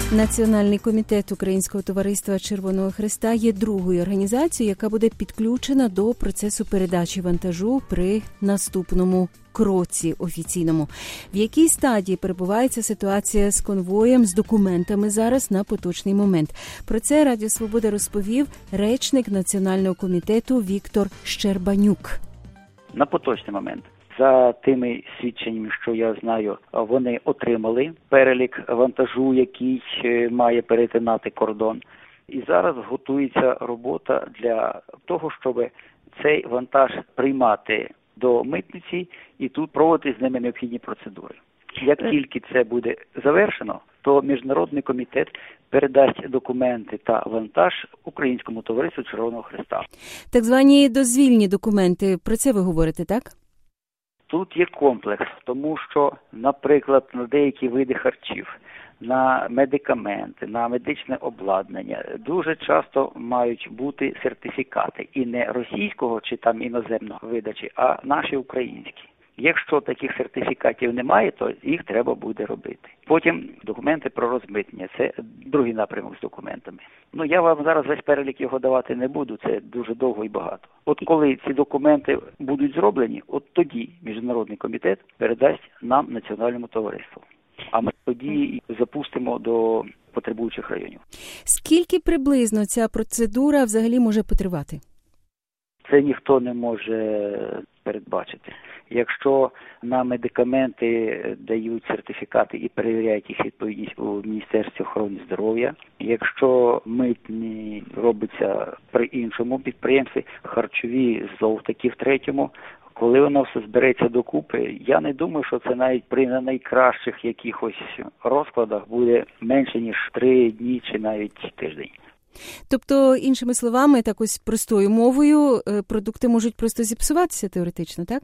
Національний комітет Українського товариства Червоного Хреста є другою організацією, яка буде підключена до процесу передачі вантажу при наступному кроці офіційному. В якій стадії перебувається ситуація з конвоєм, з документами зараз на поточний момент? Про це Радіо Свобода розповів речник Національного комітету Віктор Щербанюк. На поточний момент. За тими свідченнями, що я знаю, вони отримали перелік вантажу, який має перетинати кордон. І зараз готується робота для того, щоб цей вантаж приймати до митниці і тут проводити з ними необхідні процедури. Як тільки це буде завершено, то Міжнародний комітет передасть документи та вантаж Українському товариству Червоного Хреста. Так звані дозвільні документи, про це ви говорите, так? Тут є комплекс, тому що, наприклад, на деякі види харчів, на медикаменти, на медичне обладнання дуже часто мають бути сертифікати і не російського чи там іноземного видачі, а наші українські. Якщо таких сертифікатів немає, то їх треба буде робити. Потім документи про розмитнення. Це другий напрямок з документами. Я вам зараз весь перелік його давати не буду, це дуже довго і багато. От коли ці документи будуть зроблені, от тоді Міжнародний комітет передасть нам, Національному товариству. А ми тоді запустимо до потребуючих районів. Скільки приблизно ця процедура взагалі може потривати? Це ніхто не може передбачити. Якщо на медикаменти дають сертифікати і перевіряють їх відповідність у Міністерстві охорони здоров'я, якщо митні робиться при іншому підприємстві, харчові знов-таки в третьому, коли воно все збереться докупи, я не думаю, що це навіть при найкращих якихось розкладах буде менше, ніж 3 дні чи навіть тиждень. Тобто, іншими словами, так ось простою мовою, продукти можуть просто зіпсуватися теоретично, так?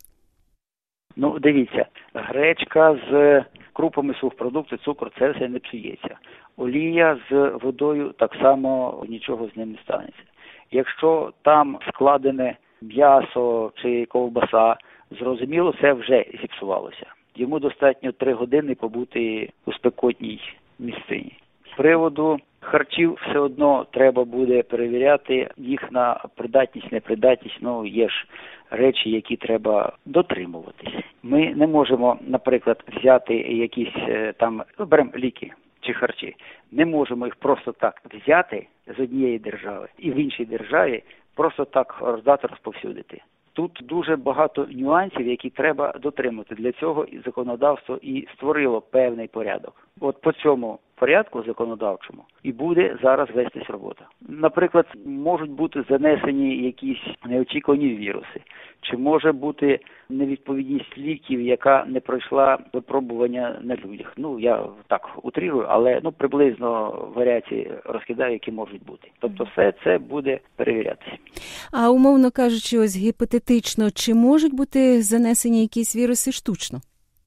Дивіться, гречка з крупами сухопродуктів, цукор, це все не псується. Олія з водою так само нічого з ним не станеться. Якщо там складене м'ясо чи ковбаса, зрозуміло, це вже зіпсувалося. Йому достатньо 3 години побути у спекотній місцині. З приводу харчів все одно треба буде перевіряти їх на придатність, непридатність. Є ж речі, які треба дотримуватись. Ми не можемо, наприклад, взяти якісь беремо ліки чи харчі. Не можемо їх просто так взяти з однієї держави і в іншій державі просто так роздати, розповсюдити. Тут дуже багато нюансів, які треба дотримати. Для цього і законодавство і створило певний порядок. От по цьому порядку законодавчому і буде зараз вестись робота. Наприклад, можуть бути занесені якісь неочікувані віруси, чи може бути невідповідність ліків, яка не пройшла випробування на людях. Я так утрирую, але приблизно варіації розкидаю, які можуть бути. Тобто все це буде перевірятися. А умовно кажучи, ось гіпотетично, чи можуть бути занесені якісь віруси штучно?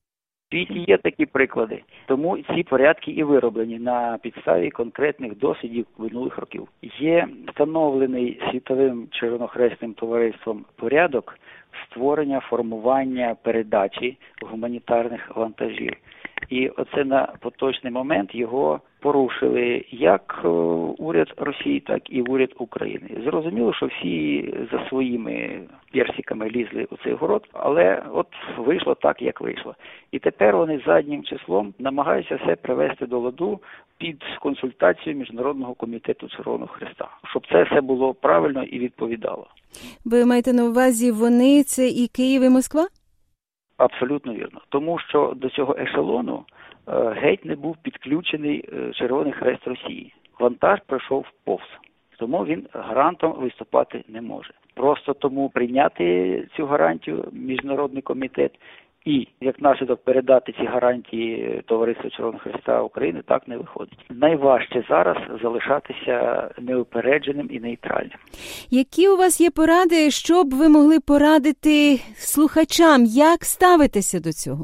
В світі є такі приклади, тому ці порядки і вироблені на підставі конкретних досвідів минулих років. Є встановлений Світовим Червонохресним товариством порядок створення, формування, передачі гуманітарних вантажів. І оце на поточний момент його порушили як уряд Росії, так і уряд України. Зрозуміло, що всі за своїми персиками лізли у цей город, але от вийшло так, як вийшло. І тепер вони заднім числом намагаються все привести до ладу під консультацію Міжнародного комітету Червоного Хреста, щоб це все було правильно і відповідало. Ви маєте на увазі, вони це і Київ, і Москва? Абсолютно вірно. Тому що до цього ешелону геть не був підключений Червоний Хрест Росії. Вантаж пройшов повз. Тому він гарантом виступати не може. Просто тому прийняти цю гарантію Міжнародний комітет і, як наслідок, передати ці гарантії Товариству Червоного Хреста України так не виходить. Найважче зараз залишатися неупередженим і нейтральним. Які у вас є поради, що б ви могли порадити слухачам, як ставитися до цього?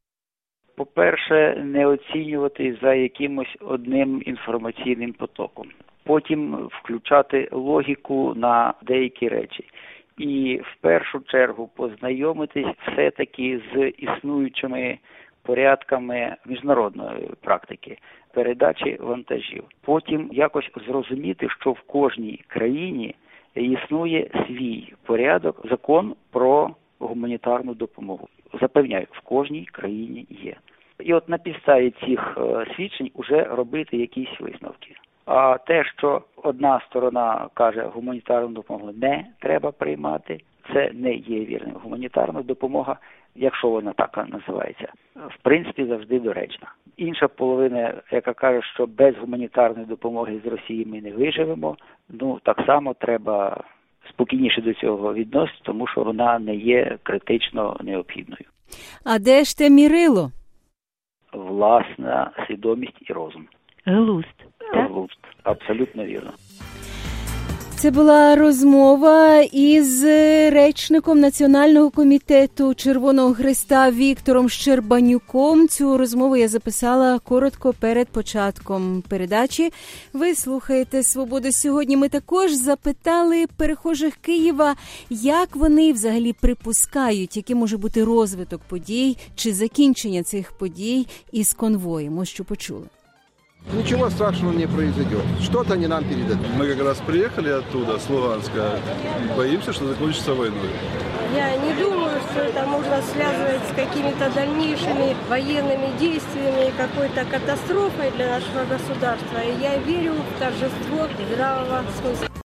По-перше, не оцінювати за якимось одним інформаційним потоком. Потім включати логіку на деякі речі. І в першу чергу познайомитись все-таки з існуючими порядками міжнародної практики передачі вантажів. Потім якось зрозуміти, що в кожній країні існує свій порядок, закон про гуманітарну допомогу. Запевняю, в кожній країні є. І от на підставі цих свідчень уже робити якісь висновки. А те, що одна сторона каже, гуманітарну допомогу не треба приймати, це не є вірним. Гуманітарна допомога, якщо вона так називається, в принципі завжди доречна. Інша половина, яка каже, що без гуманітарної допомоги з Росії ми не виживемо, так само треба спокійніше до цього відноситися, тому що вона не є критично необхідною. А де ж те мірило? Власна свідомість і розум. Глузд. Так? Глузд. Абсолютно вірно. Це була розмова із речником Національного комітету Червоного Хреста Віктором Щербанюком. Цю розмову я записала коротко перед початком передачі. Ви слухаєте «Свободу сьогодні». Ми також запитали перехожих Києва, як вони взагалі припускають, який може бути розвиток подій чи закінчення цих подій із конвоєм. Ось що почули. Ничего страшного не произойдет. Что-то они нам передадут. Мы как раз приехали оттуда, с Луганска. Боимся, что закончится войной. Я не думаю, что это можно связывать с какими-то дальнейшими военными действиями и какой-то катастрофой для нашего государства. И я верю в торжество здравого смысла.